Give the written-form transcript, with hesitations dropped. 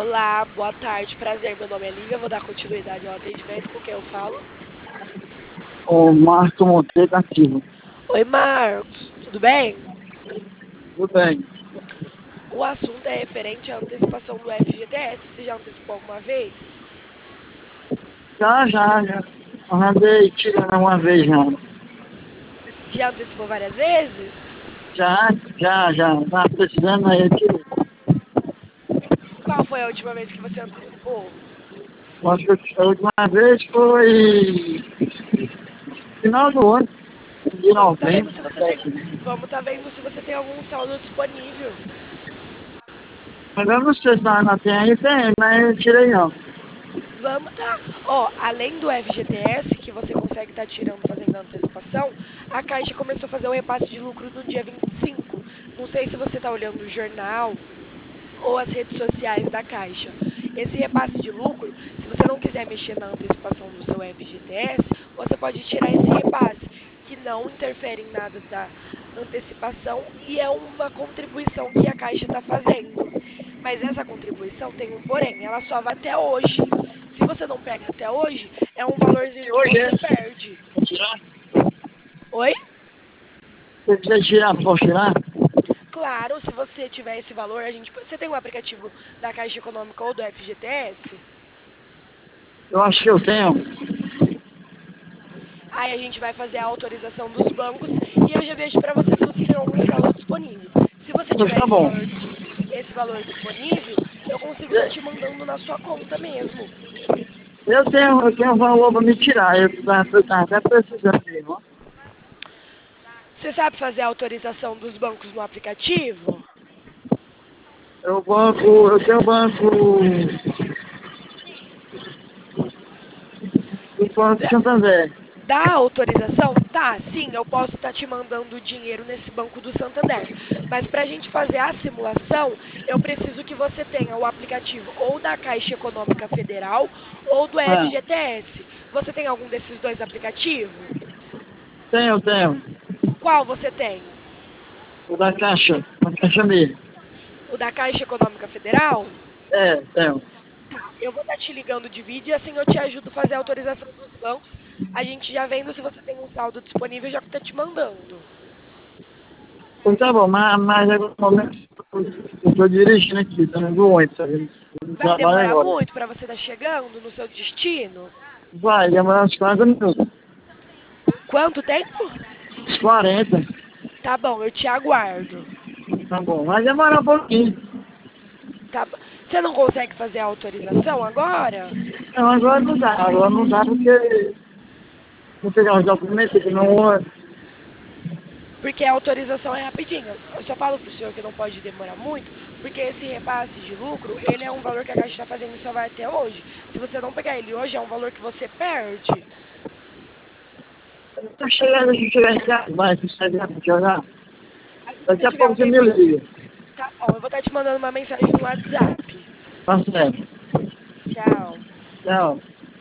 Olá, boa tarde, prazer. Meu nome é Lívia, vou dar continuidade ao atendimento com quem eu falo. O Marco Monteiro ativo. Oi, Marcos, tudo bem? Tudo bem. O assunto é referente à antecipação do FGTS. Você já antecipou alguma vez? Já. Andei tirando uma vez já. Já antecipou várias vezes? Já. Tá precisando aí, eu tirei. Qual foi a última vez que você antecipou? Acho que a última vez foi final do ano, de Vamos tá vendo novembro. se você tem, vamos tá vendo se você tem algum saldo disponível. Mas eu não sei se ainda tem aí, tem, mas eu tirei não. Vamos tá. Ó, além do FGTS, que você consegue estar tirando fazendo a antecipação, a Caixa começou a fazer o repasse de lucro no dia 25. Não sei se você tá olhando o jornal ou as redes sociais da Caixa. Esse repasse de lucro, se você não quiser mexer na antecipação do seu FGTS, você pode tirar esse repasse, que não interfere em nada da antecipação e é uma contribuição que a Caixa está fazendo. Mas essa contribuição tem um porém, ela só vai até hoje. Se você não pega até hoje, é um E valorzinho que hoje é? você perde. Vou tirar? Oi? Se você quiser tirar, posso tirar? Claro, se você tiver esse valor, você tem o aplicativo da Caixa Econômica ou do FGTS? Eu acho que eu tenho. Aí a gente vai fazer a autorização dos bancos e eu já vejo para você se você tem algum saldo disponível. Se você Pois tiver tá bom. esse valor disponível, eu consigo estar te mandando na sua conta mesmo. Eu tenho valor para me tirar. Eu tava até precisando mesmo. Você sabe fazer a autorização dos bancos no aplicativo? Eu tenho banco do Banco Santander. Dá autorização? Tá, sim, eu posso estar te mandando o dinheiro nesse banco do Santander. Mas para a gente fazer a simulação, eu preciso que você tenha o aplicativo ou da Caixa Econômica Federal ou do Ah, FGTS. Você tem algum desses dois aplicativos? tenho. Qual você tem? O da Caixa mesmo. O da Caixa Econômica Federal? Tenho. Tá, eu vou estar te ligando de vídeo e assim eu te ajudo a fazer a autorização dos bancos. A gente já vendo se você tem um saldo disponível, já tá te mandando. Então tá bom, mas agora no momento eu tô dirigindo aqui, tô indo ônibus, sabe? Eu Vai trabalho demorar agora. muito para você estar chegando no seu destino? Vai demorar uns 40 minutos. Quanto tempo? Uns 40. Tá bom, eu te aguardo. Tá bom. Vai demorar um pouquinho. Tá bom. Você não consegue fazer a autorização agora? Não, agora não dá. Agora não dá porque vou pegar os documentos aqui no ônibus. Porque a autorização é rapidinho. Eu só falo pro senhor que não pode demorar muito, porque esse repasse de lucro, ele é um valor que a Caixa está fazendo e só vai até hoje. Se você não pegar ele hoje, é um valor que você perde. Tá chegando aqui, chegar em casa, vai, se você vai jogar. Aí se você Daqui a tiver pouco um você me tempinho, liga. tá bom, eu vou estar te mandando uma mensagem no WhatsApp. Tá certo. Tchau. Tchau.